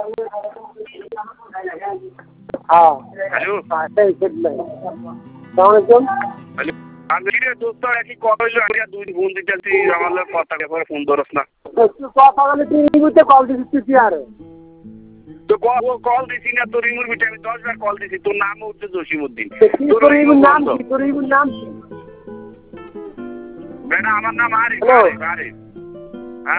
হ্যাঁ হ্যালো সেই সেটাই সালামালাইকুম আমি রে দোস্ত একই কথা হইলো আমি আর দুই ফোন দিতেছি আমার লোক কথা করে ফোন ধরস না একটু কথা বলে তুই রিমুতে কল দিচ্ছিস তুই আরে তো কল দিছি না তোর রিমুর বিটে আমি 10 বার কল দিছি তোর নাম হচ্ছে জসিমউদ্দিন তোর রিমুর নাম কি তোর রিমুর নাম কি বেটা আমার নাম আরিফ আরিফ